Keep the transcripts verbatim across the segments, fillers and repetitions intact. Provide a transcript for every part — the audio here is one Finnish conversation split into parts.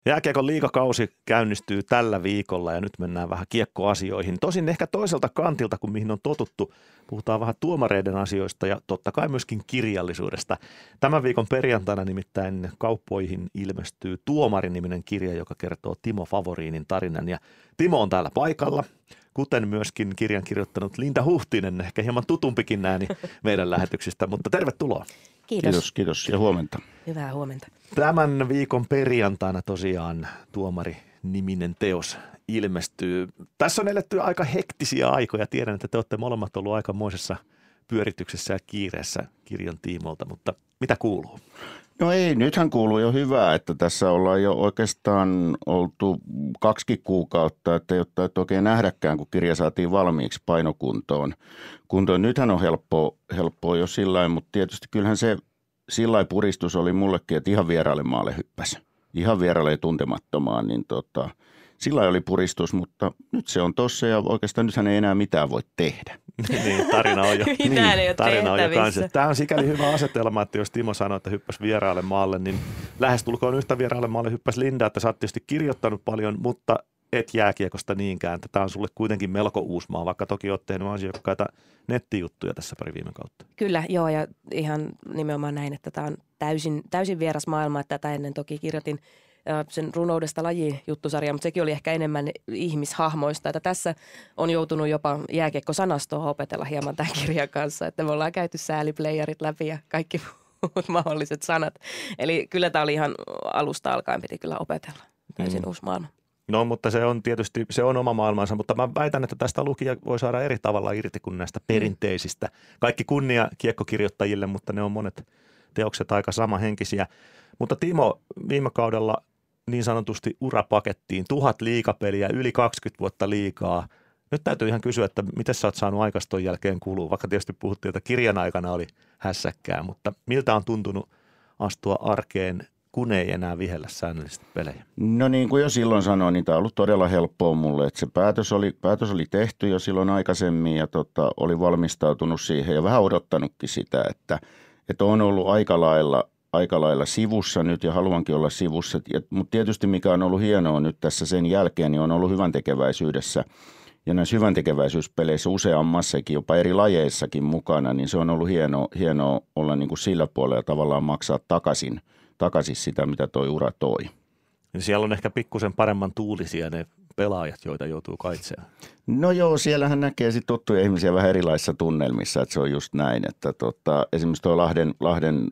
Jääkiekon liigakausi käynnistyy tällä viikolla ja nyt mennään vähän kiekkoasioihin. Tosin ehkä toiselta kantilta kuin mihin on totuttu. Puhutaan vähän tuomareiden asioista ja totta kai myöskin kirjallisuudesta. Tämän viikon perjantaina nimittäin kauppoihin ilmestyy Tuomari-niminen kirja, joka kertoo Timo Favoriinin tarinan. Ja Timo on täällä paikalla, kuten myöskin kirjan kirjoittanut Linda Huhtinen, ehkä hieman tutumpikin ääni meidän lähetyksistä, mutta tervetuloa. Kiitos. Kiitos, kiitos ja huomenta. Hyvää huomenta. Tämän viikon perjantaina tosiaan Tuomari-niminen teos ilmestyy. Tässä on eletty aika hektisiä aikoja. Tiedän, että te olette molemmat olleet aikamoisessa pyörityksessä ja kiireessä kirjan tiimoilta, mutta mitä kuuluu? No ei, nythän kuuluu jo hyvää, että tässä ollaan jo oikeastaan oltu kaksi kuukautta, että jotta et oikein nähdäkään, kun kirja saatiin valmiiksi painokuntoon. Kuntoon. Nythän on helppoa, helppoa jo sillä mutta tietysti kyllähän se sillä puristus oli mullekin, että ihan vieraalle maalle hyppäsi. Ihan vieraalle tuntemattomaan, niin tota, sillä oli puristus, mutta nyt se on tossa ja oikeastaan nythän ei enää mitään voi tehdä. Niin, tarina on jo, Mitään niin, ei ole tarina on jo kanssa. Tämä on sikäli hyvä asetelma, että jos Timo sanoi, että hyppäsi vieraalle maalle, niin lähestulkoon yhtä vieraalle maalle hyppäsi Linda, että sä oot tietysti kirjoittanut paljon, mutta et jääkiekosta niinkään. Tämä on sulle kuitenkin melko uusi maa, vaikka toki oot tehnyt ansiokkaita nettijuttuja tässä pari viime kautta. Kyllä, joo, ja ihan nimenomaan näin, että tämä on täysin, täysin vieras maailma, että tätä ennen toki kirjoitin sen runoudesta laji-juttusarja, mutta sekin oli ehkä enemmän ihmishahmoista, että tässä on joutunut jopa jääkiekkosanastoa opetella hieman tämän kirjan kanssa, että me ollaan käyty sääliplayerit läpi ja kaikki muut mahdolliset sanat. Eli kyllä tämä oli ihan alusta alkaen piti kyllä opetella täysin mm. uusi maailma. No, mutta se on tietysti, se on oma maailmansa, mutta mä väitän, että tästä lukija voi saada eri tavalla irti kuin näistä perinteisistä. Kaikki kunnia kiekkokirjoittajille, mutta ne on monet teokset aika samahenkisiä. Mutta Timo, viime kaudella niin sanotusti urapakettiin, tuhat liigapeliä, yli kaksikymmentä vuotta liigaa. Nyt täytyy ihan kysyä, että miten sä oot saanut aikaston jälkeen kulua, vaikka tietysti puhuttiin, että kirjan aikana oli hässäkkää, mutta miltä on tuntunut astua arkeen, kun ei enää vihellä säännöllisesti pelejä? No niin kuin jo silloin sanoin, niin tämä on ollut todella helppoa mulle, että se päätös oli, päätös oli tehty jo silloin aikaisemmin ja tota, oli valmistautunut siihen ja vähän odottanutkin sitä, että, että on ollut aika lailla, aika lailla sivussa nyt ja haluankin olla sivussa, mutta tietysti mikä on ollut hienoa nyt tässä sen jälkeen, niin on ollut hyväntekeväisyydessä ja näissä hyväntekeväisyyspeleissä useammassakin, jopa eri lajeissakin mukana, niin se on ollut hienoa, hienoa olla niin kuin sillä puolella ja tavallaan maksaa takaisin. takaisin sitä, mitä toi ura toi. Siellä on ehkä pikkusen paremman tuulisia ne pelaajat, joita joutuu kaitsemaan. No joo, siellähän näkee sitten tuttuja ihmisiä vähän erilaisissa tunnelmissa, että se on just näin. Että tota, esimerkiksi tuo Lahden, Lahden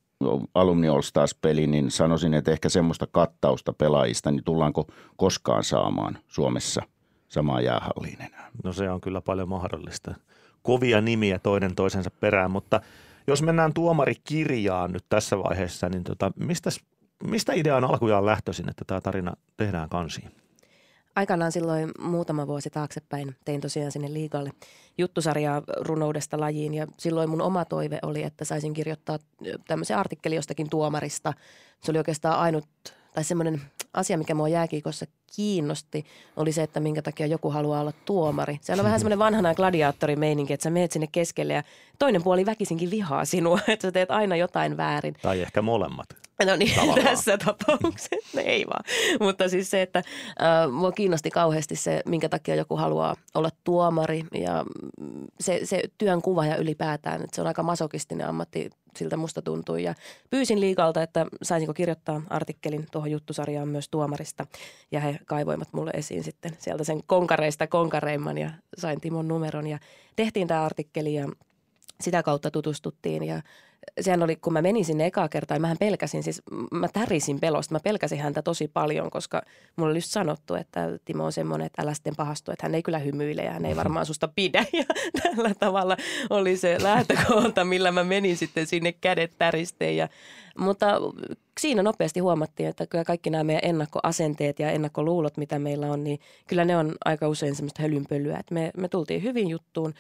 Alumni All Stars-peli, niin sanoisin, että ehkä semmoista kattausta pelaajista, niin tullaanko koskaan saamaan Suomessa samaan jäähalliin enää? No se on kyllä paljon mahdollista. Kovia nimiä toinen toisensa perään, mutta jos mennään Tuomari-kirjaan nyt tässä vaiheessa, niin tota, mistä, mistä idea on alkujaan lähtöisin, että tämä tarina tehdään kansiin? Aikanaan silloin muutama vuosi taaksepäin tein tosiaan sinne liigalle juttusarjaa runoudesta lajiin ja silloin mun oma toive oli, että saisin kirjoittaa tämmöisen artikkelin jostakin tuomarista. Se oli oikeastaan ainut tai semmoinen asia, mikä mua jääkiikossa kiinnosti, oli se, että minkä takia joku haluaa olla tuomari. Se on vähän semmoinen vanhana gladiaattorimeininki, että sä meet sinne keskelle ja toinen puoli väkisinkin vihaa sinua, että sä teet aina jotain väärin. Tai ehkä molemmat. No niin, tavallaan. Tässä tapauksessa ei vaan. Mutta siis se, että äh, mua kiinnosti kauheasti se, minkä takia joku haluaa olla tuomari ja se, se työn kuva ja ylipäätään, että se on aika masokistinen ammatti, siltä musta tuntui. Ja pyysin liigalta, että saisinko kirjoittaa artikkelin tuohon juttusarjaan myös tuomarista ja he kaivoivat mulle esiin sitten sieltä sen konkareista konkareimman ja sain Timon numeron ja tehtiin tämä artikkeli ja sitä kautta tutustuttiin ja sehän oli, kun mä menin sinne ekaa kertaa, ja mähän pelkäsin, siis mä tärisin pelosta. Mä pelkäsin häntä tosi paljon, koska mulla oli just sanottu, että Timo on semmoinen, että älä sitten pahastu, että hän ei kyllä hymyile ja hän ei varmaan susta pidä. Ja tällä tavalla oli se lähtökohta, millä mä menin sitten sinne kädet täristeen. Ja, mutta siinä nopeasti huomattiin, että kyllä kaikki nämä meidän ennakkoasenteet ja ennakkoluulot, mitä meillä on, niin kyllä ne on aika usein semmoista hölynpölyä. Että me, me tultiin hyvin juttuun.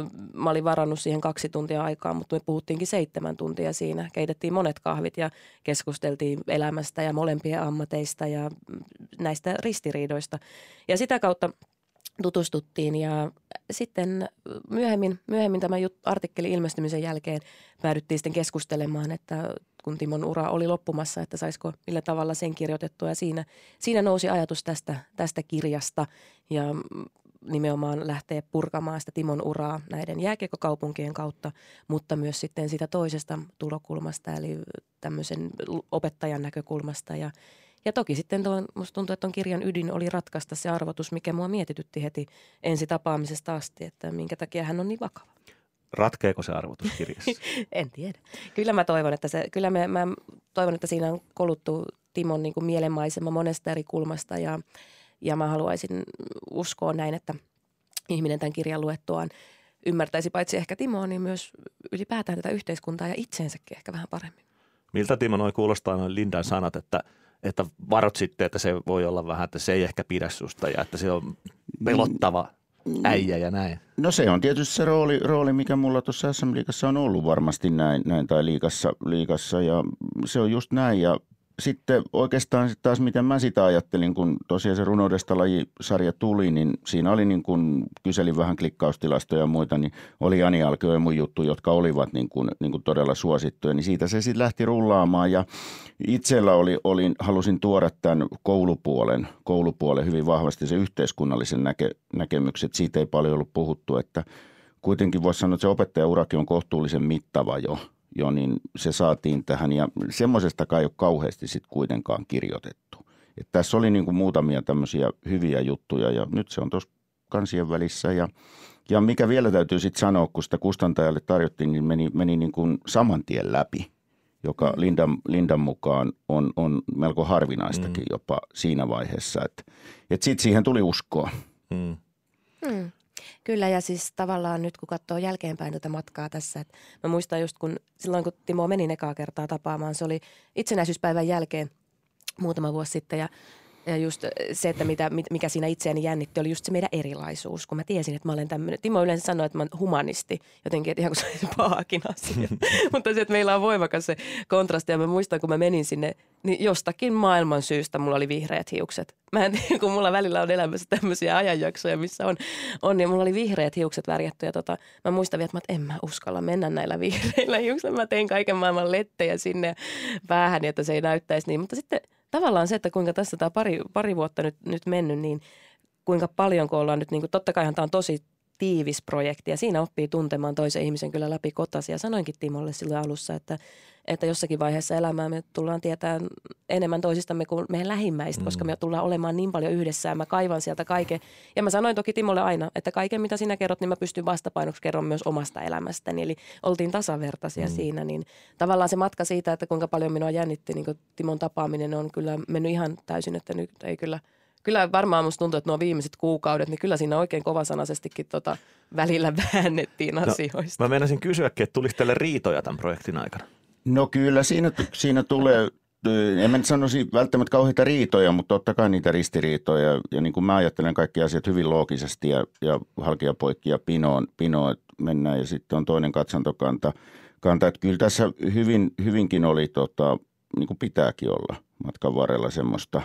Mä olin varannut siihen kaksi tuntia aikaa, mutta me puhuttiinkin seitsemän tuntia siinä. Keitettiin monet kahvit ja keskusteltiin elämästä ja molempien ammateista ja näistä ristiriidoista. Ja sitä kautta tutustuttiin ja sitten myöhemmin, myöhemmin tämän artikkelin ilmestymisen jälkeen päädyttiin sitten keskustelemaan, että kun Timon ura oli loppumassa, että saisiko millä tavalla sen kirjoitettua. Ja siinä, siinä nousi ajatus tästä, tästä kirjasta ja nimenomaan lähtee purkamaan sitä Timon uraa näiden jääkiekkokaupunkien kautta, mutta myös sitten sitä toisesta tulokulmasta, eli tämmöisen opettajan näkökulmasta. Ja, ja toki sitten tuon, musta tuntuu, että tuon kirjan ydin oli ratkaista se arvotus, mikä mua mietitytti heti ensi tapaamisesta asti, että minkä takia hän on niin vakava. Ratkeeko se arvotus kirjassa? En tiedä. Kyllä mä toivon, että se, kyllä mä, mä toivon, että siinä on koluttu Timon niin kuin mielenmaisema monesta eri kulmasta ja, ja mä haluaisin uskoa näin, että ihminen tämän kirjan luettuaan ymmärtäisi paitsi ehkä Timoa, niin myös ylipäätään tätä yhteiskuntaa ja itseensäkin ehkä vähän paremmin. Miltä Timo noi kuulostaa noin Lindan sanat, että, että varot sitten, että se voi olla vähän, että se ei ehkä pidä susta ja että se on pelottava äijä ja näin? No se on tietysti se rooli, rooli mikä mulla tuossa S M-liigassa on ollut varmasti näin, näin tai liigassa, liigassa ja se on just näin ja sitten oikeastaan taas miten mä sitä ajattelin, kun tosiaan se Runoudesta lajisarja tuli, niin siinä oli niin kuin, kyselin vähän klikkaustilastoja ja muita, niin oli Jani Alkio ja mun juttu, jotka olivat niin kuin, niin kuin todella suosittuja, niin siitä se sitten lähti rullaamaan ja itsellä oli, olin, halusin tuoda tämän koulupuolen, koulupuolen hyvin vahvasti se yhteiskunnallisen näke, näkemykset, siitä ei paljon ollut puhuttu, että kuitenkin voisi sanoa, että se opettajaurakin on kohtuullisen mittava jo. Jo, niin se saatiin tähän ja semmoisestakaan ei ole kauheasti sitten kuitenkaan kirjoitettu. Et tässä oli niin kuin muutamia tämmöisiä hyviä juttuja ja nyt se on tuossa kansien välissä ja, ja mikä vielä täytyy sitten sanoa, kun sitä kustantajalle tarjottiin, niin meni, meni niin kuin saman tien läpi, joka Lindan, Lindan mukaan on, on melko harvinaistakin mm. jopa siinä vaiheessa, että et sitten siihen tuli uskoa. Mm. Mm. Kyllä ja siis tavallaan nyt kun katsoo jälkeenpäin tätä matkaa tässä, että mä muistan just kun silloin kun Timo meni ekaa kertaa tapaamaan, se oli itsenäisyyspäivän jälkeen muutama vuosi sitten ja, ja just se, että mitä, mikä siinä itseäni jännitti oli just se meidän erilaisuus, kun mä tiesin, että mä olen tämmöinen. Timo yleensä sanoi, että mä olen humanisti, jotenkin, että ihan kuin se olisi pahakin asia, mutta se, että meillä on voimakas se kontrasti ja mä muistan, kun mä menin sinne, niin jostakin maailman syystä mulla oli vihreät hiukset. Mä en tiedä, kun mulla välillä on elämässä tämmöisiä ajanjaksoja, missä on, on niin mulla oli vihreät hiukset värjätty ja tota, mä muistan vielä, että, mä, että en mä uskalla mennä näillä vihreillä hiuksilla. Mä tein kaiken maailman lettejä sinne päähän, että se ei näyttäisi niin, mutta sitten tavallaan se, että kuinka tässä tämä pari, pari vuotta nyt, nyt mennyt, niin kuinka paljon kun ollaan nyt, niin kuin, totta kaihan tämä on tosi tiivis projekti ja siinä oppii tuntemaan toisen ihmisen kyllä läpi kotasi. Ja sanoinkin Timolle silloin alussa, että, että jossakin vaiheessa elämää me tullaan tietämään enemmän toisistamme kuin meidän lähimmäistä, mm. koska me tullaan olemaan niin paljon yhdessä ja mä kaivan sieltä kaiken. Ja mä sanoin toki Timolle aina, että kaiken mitä sinä kerrot, niin mä pystyn vastapainoksi kerron myös omasta elämästäni. Eli oltiin tasavertaisia mm. siinä, niin tavallaan se matka siitä, että kuinka paljon minua jännitti, niin kuin Timon tapaaminen on kyllä mennyt ihan täysin, että nyt ei kyllä... Kyllä varmaan musta tuntuu, että nuo viimeiset kuukaudet, niin kyllä siinä oikein kovasanaisestikin tota välillä väännettiin no, asioista. Mä meinasin kysyäkin, että tuliko teille riitoja tämän projektin aikana? No kyllä siinä, siinä tulee, en mä nyt sanoisi välttämättä kauheita riitoja, mutta totta kai niitä ristiriitoja. Ja niin kuin mä ajattelen kaikki asiat hyvin loogisesti ja, ja halkia poikki ja pinoon, pinoon mennään. Ja sitten on toinen katsantokanta. Kanta, että kyllä tässä hyvin, hyvinkin oli, tota, niin kuin pitääkin olla matkan varrella semmoista,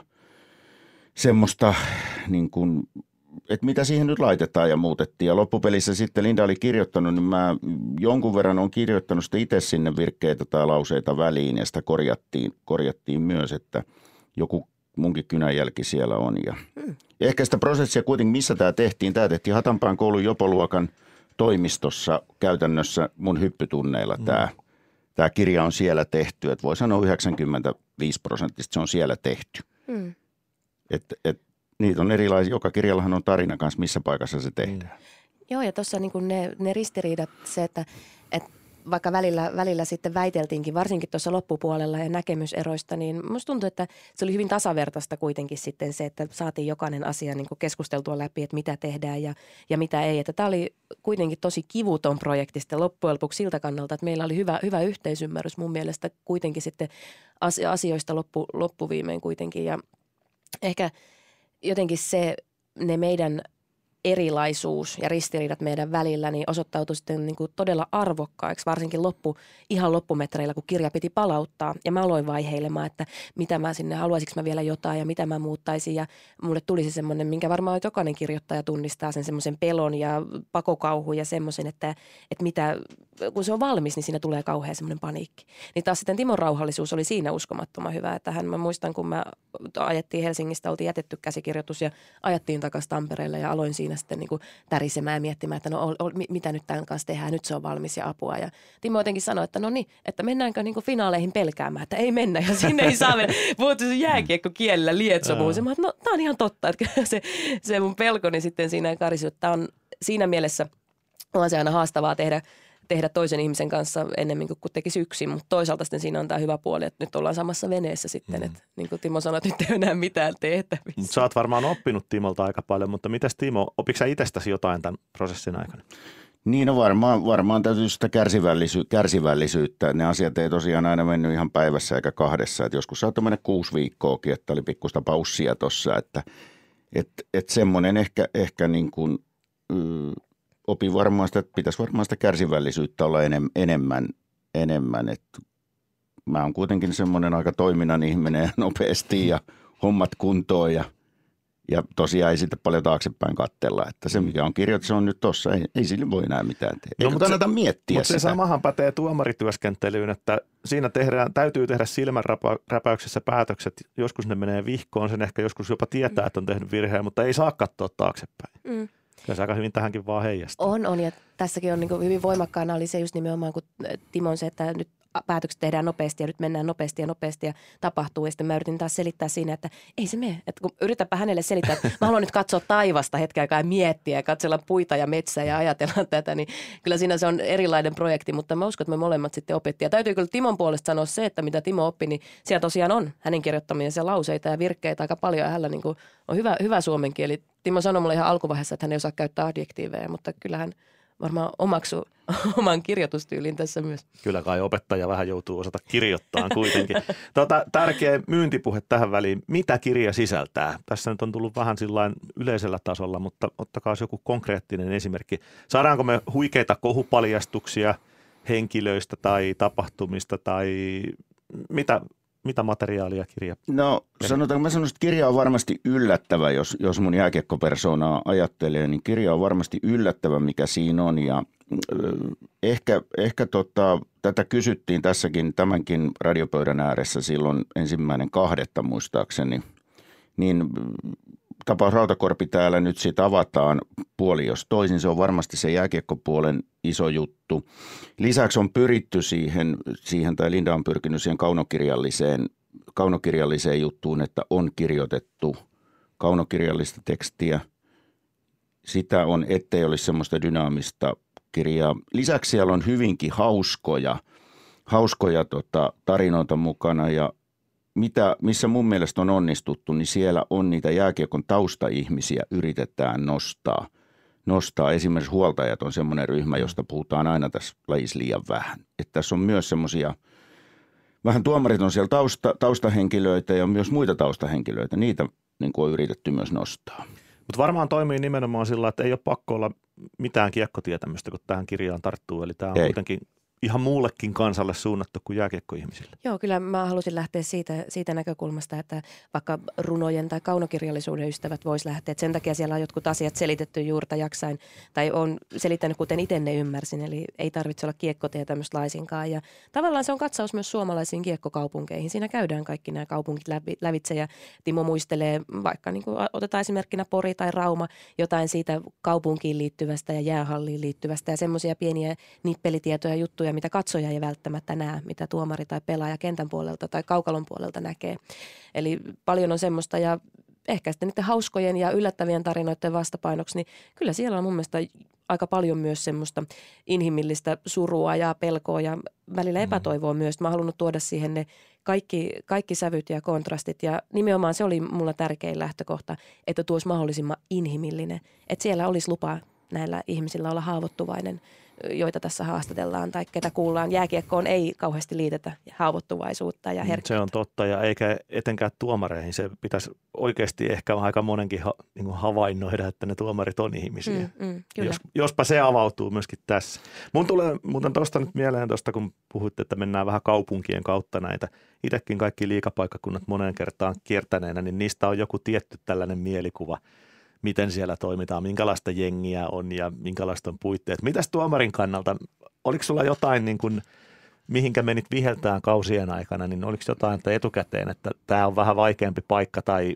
semmoista niin kuin, että mitä siihen nyt laitetaan ja muutettiin. Ja loppupelissä sitten Linda oli kirjoittanut, niin mä jonkun verran olen kirjoittanut sitä itse sinne virkkeitä tai lauseita väliin ja sitä korjattiin, korjattiin myös, että joku munkin kynänjälki siellä on. Ja hmm. ehkä sitä prosessia kuitenkin, missä tämä tehtiin, tämä tehtiin Hatanpään koulun jopoluokan toimistossa käytännössä mun hyppytunneilla hmm. tämä. Tämä kirja on siellä tehty, että voi sanoa yhdeksänkymmentäviisi prosenttista se on siellä tehty. Hmm. Että et, niitä on erilaisia, joka kirjallahan on tarina kanssa, missä paikassa se tehdään. Mm. Joo, ja tuossa niin ne, ne ristiriidat, se, että, että vaikka välillä, välillä sitten väiteltiinkin, varsinkin tuossa loppupuolella ja näkemyseroista, niin musta tuntuu, että se oli hyvin tasavertaista kuitenkin sitten se, että saatiin jokainen asia niin keskusteltua läpi, että mitä tehdään ja, ja mitä ei. Että tämä oli kuitenkin tosi kivuton projekti sitten loppujen lopuksi siltä kannalta, että meillä oli hyvä, hyvä yhteisymmärrys mun mielestä kuitenkin sitten asioista loppu, loppuviimein kuitenkin ja ehkä jotenkin se, ne meidän erilaisuus ja ristiriidat meidän välillä niin osoittautui sitten niin kuin todella arvokkaiksi, varsinkin loppu, ihan loppumetreillä, kun kirja piti palauttaa. Ja mä aloin vaiheilemaan, että mitä mä sinne, haluaisinko mä vielä jotain ja mitä mä muuttaisin. Ja mulle tulisi semmoinen, minkä varmaan jokainen kirjoittaja tunnistaa sen semmoisen pelon ja pakokauhun ja semmoisen, että, että mitä, kun se on valmis, niin siinä tulee kauhean semmoinen paniikki. Niin taas sitten Timon rauhallisuus oli siinä uskomattoman hyvä. Että hän, mä muistan, kun mä ajettiin Helsingistä, oltiin jätetty käsikirjoitus ja ajattiin takaisin Tampereelle ja aloin siinä sitten niin kuin tärisemään ja miettimään, että no o, o, mitä nyt tämän kanssa tehdään, nyt se on valmis ja apua. Ja Timo jotenkin sanoi, että no niin, että mennäänkö niin kuin finaaleihin pelkäämään, että ei mennä ja sinne ei saa mennä. Puhuttu se jääkiekko kielellä lietsomuun. Se, no tämä on ihan totta, että se, se mun pelkoni sitten siinä karisi, että on siinä mielessä on se aina haastavaa tehdä tehdä toisen ihmisen kanssa ennemmin kuin tekisi yksin, mutta toisaalta sitten siinä on tämä hyvä puoli, että nyt ollaan samassa veneessä sitten, mm. että niin kuin Timo sanoi, että nyt ei ole enää mitään tehtävissä. Sä oot varmaan oppinut Timolta aika paljon, mutta mitäs Timo, opitko sä itsestäsi jotain tämän prosessin aikana? Niin no varmaan, varmaan täytyy sitä kärsivällisy- kärsivällisyyttä. Ne asiat ei tosiaan aina mennyt ihan päivässä eikä kahdessa. Et joskus saattoi mennä kuusi viikkoakin, että oli pikkusta paussia tuossa, että et, et semmoinen ehkä, ehkä niin kuin, y- opin varmaan sitä, että pitäisi varmaan sitä kärsivällisyyttä olla enem, enemmän, enemmän. että mä oon kuitenkin semmoinen aika toiminnan ihminen ja nopeasti ja hommat kuntoon ja, ja tosiaan ei sitten paljon taaksepäin katsella. Että se mikä on kirjoitettu, se on nyt tossa, ei, ei sille voi enää mitään tehdä. No, ei mutta kannata miettiä mutta sitä. Mutta se samahan pätee tuomarityöskentelyyn, että siinä tehdään, täytyy tehdä silmänräpäyksessä päätökset. Joskus ne menee vihkoon, sen ehkä joskus jopa tietää, että on tehnyt virheen, mutta ei saa katsoa taaksepäin. Mm. Kyllä se aika hyvin tähänkin vaan heijastaa. On, on ja tässäkin on niin kuin hyvin voimakkaana oli se just nimenomaan, kun Timon se, että nyt päätökset tehdään nopeasti ja nyt mennään nopeasti ja nopeasti ja tapahtuu. Ja sitten mä yritin taas selittää siinä, että ei se mene. Että kun yritäpä hänelle selittää, että mä haluan nyt katsoa taivasta hetken aikaa ja miettiä ja katsella puita ja metsää ja ajatella tätä, niin kyllä siinä se on erilainen projekti, mutta mä uskon, että me molemmat sitten opettiin. Ja täytyy kyllä Timon puolesta sanoa se, että mitä Timo oppi, niin siellä tosiaan on hänen kirjoittamiensa lauseita ja virkkeitä aika paljon ja hänellä niin kuin on hyvä, hyvä suomen kieli. Timo sanoi mulle ihan alkuvaiheessa, että hän ei osaa käyttää adjektiiveja, mutta kyllähän varmaan omaksu oman kirjoitustyylin tässä myös. Kyllä kai opettaja vähän joutuu osata kirjoittaa kuitenkin. Tota, tärkeä myyntipuhe tähän väliin. Mitä kirja sisältää? Tässä nyt on tullut vähän sillain yleisellä tasolla, mutta ottakaa joku konkreettinen esimerkki. Saadaanko me huikeita kohupaljastuksia henkilöistä tai tapahtumista tai mitä, mitä materiaalia kirja? No sanotaanko, mä sanoisin, että kirja on varmasti yllättävä, jos, jos mun jääkiekkopersoonaa ajattelee, niin kirja on varmasti yllättävä, mikä siinä on ja Ehkä, ehkä tota, tätä kysyttiin tässäkin tämänkin radiopöydän ääressä silloin ensimmäinen kahdetta muistaakseni, niin tapaus Rautakorpi täällä nyt siitä avataan puoli jos toisin. Se on varmasti se jääkiekkopuolen iso juttu. Lisäksi on pyritty siihen, siihen tai Linda on pyrkinyt siihen kaunokirjalliseen, kaunokirjalliseen juttuun, että on kirjoitettu kaunokirjallista tekstiä. Sitä on, ettei olisi semmoista dynaamista kirjaa. Lisäksi siellä on hyvinkin hauskoja, hauskoja tota, tarinoita mukana ja mitä, missä mun mielestä on onnistuttu, niin siellä on niitä jääkiekon taustaihmisiä yritetään nostaa. nostaa. Esimerkiksi huoltajat on semmoinen ryhmä, josta puhutaan aina tässä lajissa liian vähän. Että tässä on myös semmoisia, vähän tuomarit on siellä tausta, taustahenkilöitä ja myös muita taustahenkilöitä. Niitä niin kuin on yritetty myös nostaa. Mutta varmaan toimii nimenomaan sillä, että ei ole pakko olla mitään kiekkotietämystä, kun tähän kirjaan tarttuu. Eli tämä on ei. kuitenkin ihan muullekin kansalle suunnattu kuin jääkiekkoihmisille. Joo, kyllä mä halusin lähteä siitä, siitä näkökulmasta, että vaikka runojen tai kaunokirjallisuuden ystävät vois lähteä. Et sen takia siellä on jotkut asiat selitetty juurta jaksain tai on selittänyt, kuten itse ne ymmärsin. Eli ei tarvitse olla kiekkotietämystä laisinkaan. Ja tavallaan se on katsaus myös suomalaisiin kiekkokaupunkeihin. Siinä käydään kaikki nämä kaupungit lävitse ja Timo muistelee, vaikka niin kuin otetaan esimerkkinä Pori tai Rauma, jotain siitä kaupunkiin liittyvästä ja jäähalliin liittyvästä ja semmoisia pieniä nippelitietoja juttuja, mitä katsoja ei välttämättä näe, mitä tuomari tai pelaaja kentän puolelta tai kaukalon puolelta näkee. Eli paljon on semmoista ja ehkä sitten niiden hauskojen ja yllättävien tarinoiden vastapainoksi, niin kyllä siellä on mun mielestä aika paljon myös semmoista inhimillistä surua ja pelkoa ja välillä epätoivoa myös. Mä oon halunnut tuoda siihen ne kaikki, kaikki sävyt ja kontrastit ja nimenomaan se oli mulla tärkein lähtökohta, että tuo olisi mahdollisimman inhimillinen. Että siellä olisi lupa näillä ihmisillä olla haavoittuvainen joita tässä haastatellaan tai ketä kuullaan. Jääkiekkoon ei kauheasti liitetä haavoittuvaisuutta ja herkkyyttä. Se on totta ja eikä etenkään tuomareihin. Se pitäisi oikeasti ehkä aika monenkin ha, niin kuin havainnoida, että ne tuomarit on ihmisiä. Mm, mm, kyllä. Jos, jospa se avautuu myöskin tässä. Mun tulee muuten tuosta nyt mieleen tuosta, kun puhuitte, että mennään vähän kaupunkien kautta näitä. Itsekin kaikki liigapaikkakunnat moneen kertaan kiertäneenä, niin niistä on joku tietty tällainen mielikuva, miten siellä toimitaan, minkälaista jengiä on ja minkälaista on puitteet. Mitäs tuomarin kannalta, oliko sulla jotain, niin kuin, mihinkä menit viheltään kausien aikana, niin oliko jotain että etukäteen, että tämä on vähän vaikeampi paikka tai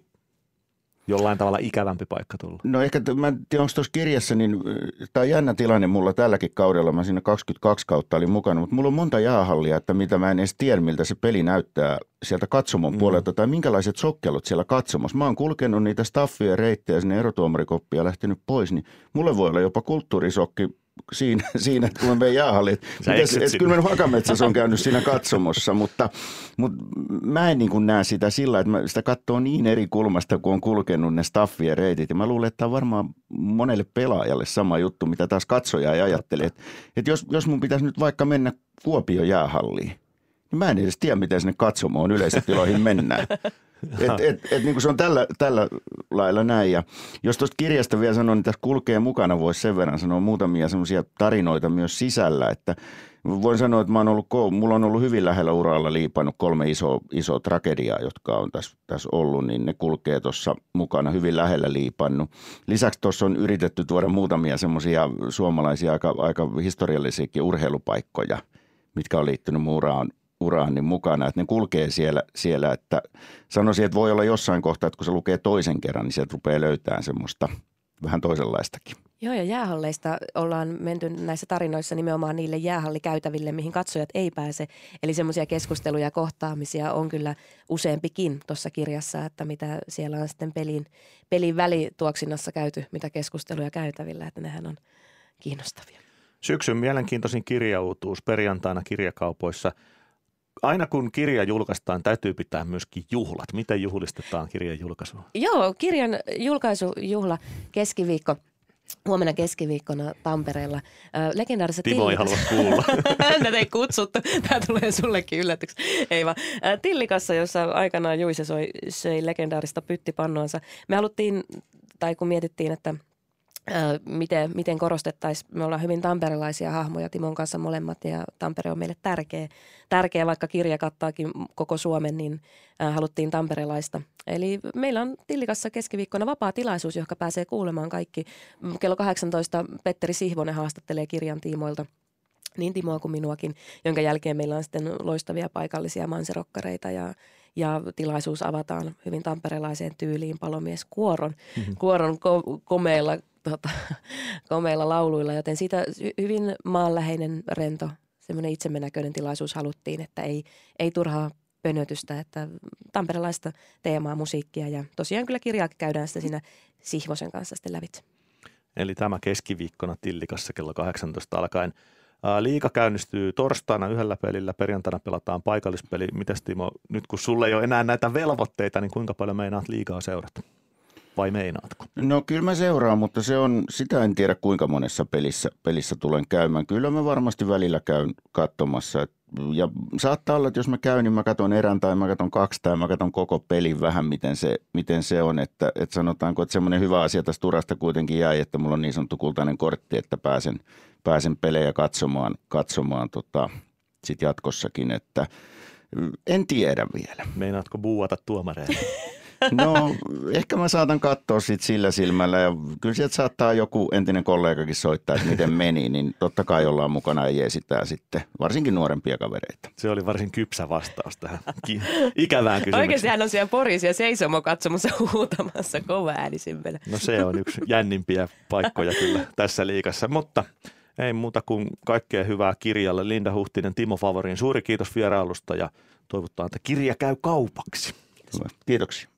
jollain tavalla ikävämpi paikka tulla? No ehkä, mä en tiedä, onko tuossa kirjassa, niin tämä on jännä tilanne mulla tälläkin kaudella. Mä siinä kaksikymmentäkaksi kautta olin mukana, mutta mulla on monta jäähallia, että mitä mä en edes tiedä, miltä se peli näyttää sieltä katsomon mm. puolelta tai minkälaiset sokkelot siellä katsomassa. Mä oon kulkenut niitä staffia ja reittejä sinne erotuomarikoppia ja lähtenyt pois, niin mulle voi olla jopa kulttuurisokki siinä, siinä että kun mä menen jäähalliin. Kyllä mä Hakametsässä on käynyt siinä katsomossa, mutta, mutta mä en niin kuin näe sitä sillä, että mä sitä katsoo niin eri kulmasta, kun on kulkenut ne staffia ja reitit. Ja mä luulen, että tämä on varmaan monelle pelaajalle sama juttu, mitä taas katsoja ei ajattele. Että, että jos, jos mun pitäisi nyt vaikka mennä Kuopion jäähalliin, niin mä en edes tiedä, miten sinne katsomoon yleisötiloihin mennään. Et, et, et, niin kuin se on tällä, tällä lailla näin. Ja jos tuosta kirjasta vielä sanon, niin tässä kulkee mukana, voisi sen verran sanoa muutamia semmoisia tarinoita myös sisällä. Että voin sanoa, että mä oon ollut, mulla on ollut hyvin lähellä uralla liipannut kolme isoa, isoa tragediaa, jotka on tässä, tässä ollut, niin ne kulkee tuossa mukana hyvin lähellä liipannut. Lisäksi tuossa on yritetty tuoda muutamia semmoisia suomalaisia aika, aika historiallisiakin urheilupaikkoja, mitkä on liittynyt mun uraan. uraan niin mukana, että ne kulkee siellä, siellä, että sanoisin, että voi olla jossain kohtaa, että kun se lukee toisen kerran, niin sieltä rupeaa löytämään semmoista vähän toisenlaistakin. Joo, ja jäähalleista ollaan menty näissä tarinoissa nimenomaan niille jäähallikäytäville, mihin katsojat ei pääse. Eli semmoisia keskusteluja ja kohtaamisia on kyllä useampikin tuossa kirjassa, että mitä siellä on sitten pelin, pelin välituoksinnassa käyty, mitä keskusteluja käytävillä, että nehän on kiinnostavia. Syksyn mielenkiintoisin kirjautuus perjantaina kirjakaupoissa. Aina kun kirja julkaistaan, täytyy pitää myöskin juhlat. Miten juhlistetaan kirjan julkaisua? Joo, kirjan julkaisujuhla keskiviikko. Huomenna keskiviikkona Tampereella. Legendaarisessa Timo ei halua kuulla. Näitä ei kutsuttu. Tämä tulee sullekin yllätyksi. Ei vaan. Tillikassa, jossa aikanaan Juise söi, söi legendaarista pyttipannuansa. Me haluttiin, tai kun mietittiin, että Äh, miten, miten korostettaisiin. Me ollaan hyvin tamperelaisia hahmoja Timon kanssa molemmat ja Tampere on meille tärkeä. Tärkeä, vaikka kirja kattaakin koko Suomen, niin äh, haluttiin tamperelaista. Eli meillä on Tillikassa keskiviikkona vapaa tilaisuus, johon pääsee kuulemaan kaikki. Kello kahdeksantoista Petteri Sihvonen haastattelee kirjan tiimoilta. Niin Timoa kuin minuakin, jonka jälkeen meillä on sitten loistavia paikallisia manserokkareita ja, ja tilaisuus avataan hyvin tamperelaiseen tyyliin palomieskuoron mm-hmm. kuoron ko- komeilla, tota, komeilla lauluilla, joten siitä hyvin maanläheinen, rento, semmoinen itsemenäköinen tilaisuus haluttiin, että ei, ei turhaa pönötystä, että tamperelaista teemaa, musiikkia ja tosiaan kyllä kirjaa käydään sitä siinä Sihvosen kanssa sitten lävitse. Eli tämä keskiviikkona Tillikassa kello kahdeksantoista alkaen. Liiga käynnistyy torstaina yhdellä pelillä, perjantaina pelataan paikallispeli. Mites Timo, nyt kun sulle ei ole enää näitä velvoitteita, niin kuinka paljon meinaat liigaa seurata? Vai meinaatko? No kyllä mä seuraan, mutta se on, sitä en tiedä kuinka monessa pelissä, pelissä tulen käymään. Kyllä mä varmasti välillä käyn katsomassa. Ja saattaa olla, että jos mä käyn, niin mä katson erän tai mä katson kaksi tai mä katson koko pelin vähän, miten se, miten se on. Että, että sanotaanko, että semmoinen hyvä asia tästä Turasta kuitenkin jäi, että mulla on niin sanottu kultainen kortti, että pääsen, pääsen pelejä katsomaan, katsomaan tota, sit jatkossakin. Että en tiedä vielä. Meinaatko buuata tuomareille? No ehkä mä saatan katsoa sit sillä silmällä ja kyllä sieltä saattaa joku entinen kollegakin soittaa, että miten meni, niin totta kai ollaan mukana ja jeesitää sitten varsinkin nuorempia kavereita. Se oli varsin kypsä vastaus tähän ikävään kysymykseen. Oikeasti hän on siellä Porissa ja seisomo katsomassa huutamassa kova äänisimpänä. No se on yksi jännimpiä paikkoja kyllä tässä liigassa, mutta ei muuta kuin kaikkea hyvää kirjalle. Linda Huhtinen, Timo Favorin, suuri kiitos vierailusta ja toivotaan, että kirja käy kaupaksi. Kiitoksia.